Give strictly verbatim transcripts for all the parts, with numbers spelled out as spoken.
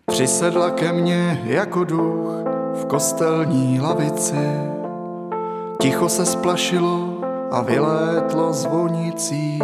Přisedla ke mně jako duch v kostelní lavici. Ticho se splašilo a vylétlo zvonicí.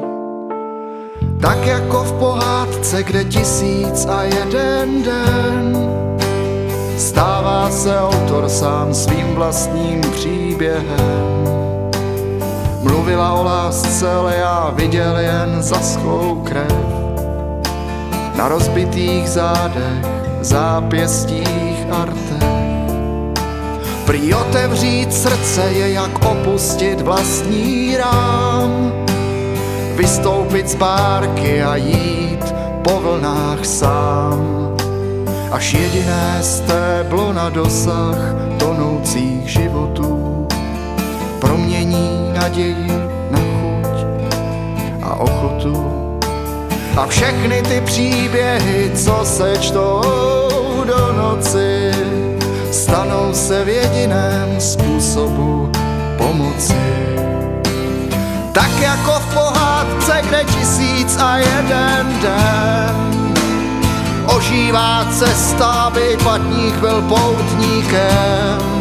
Tak jako v pohádce, kde tisíc a jeden den stává se autor sám svým vlastním příběhem. Mluvila o lásce, ale já viděl jen zaschlou krev na rozbitých zádech, zápěstích a rtech. Prý otevřít srdce je jak opustit vlastní rám, vystoupit z bárky a jít po vlnách sám, až jediné stéblo na dosah tonoucích životů promění naději na chuť a ochotu. A všechny ty příběhy, co se čtou do noci, stanou se v jediném způsobu pomoci. Tak jako v pohádce, kde tisíc a jeden den ožívá cesta, aby patník byl poutníkem.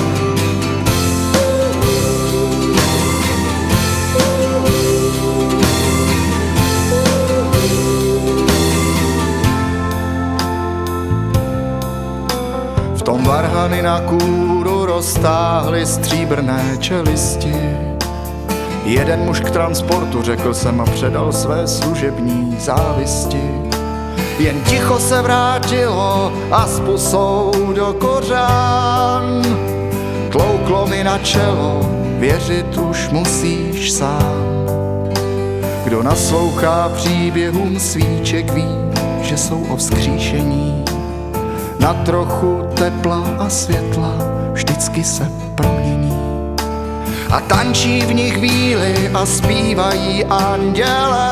V tom varhany na kůru roztáhly stříbrné čelisti. Jeden muž k transportu, řekl jsem, a předal své služební závisti. Jen ticho se vrátilo a s pusou do kořán. Tlouklo mi na čelo, věřit už musíš sám. Kdo naslouchá příběhům svíček, ví, že jsou o vzkříšení. Na trochu tepla a světla vždycky se promění. A tančí v nich víly a zpívají anděle.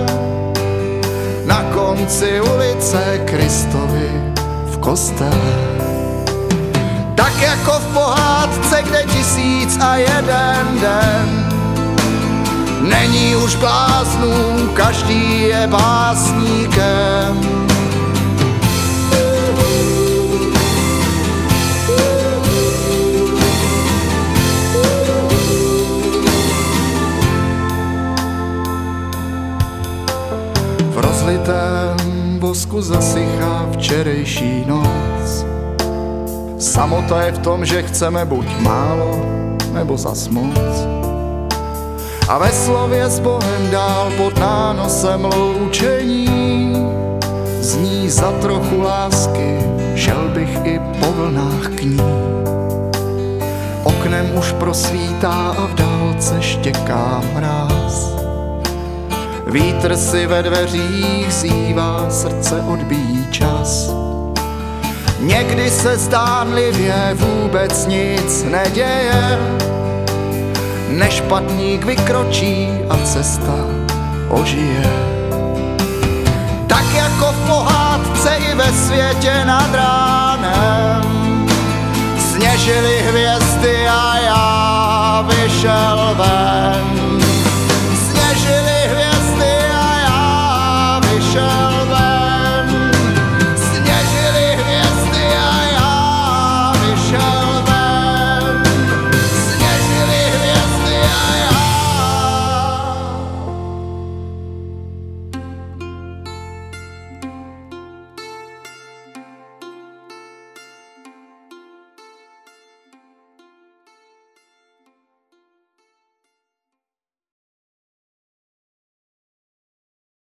Na konci ulice Kristovi v kostele. Tak jako v pohádce, kde tisíc a jeden den není už bláznů, každý je básníkem. V rozlitém vosku zasychá včerejší noc. Samota je v tom, že chceme buď málo, nebo zas moc. A ve slově s Bohem dál pod nánosem loučení zní za trochu lásky, šel bych i po vlnách k ní. Oknem už prosvítá a v dálce štěká mráz. Vítr si ve dveřích zývá, srdce odbíjí čas. Někdy se zdánlivě vůbec nic neděje, než patník vykročí a cesta ožije. Tak jako v pohádce i ve světě nad ránem sněžily hvězdy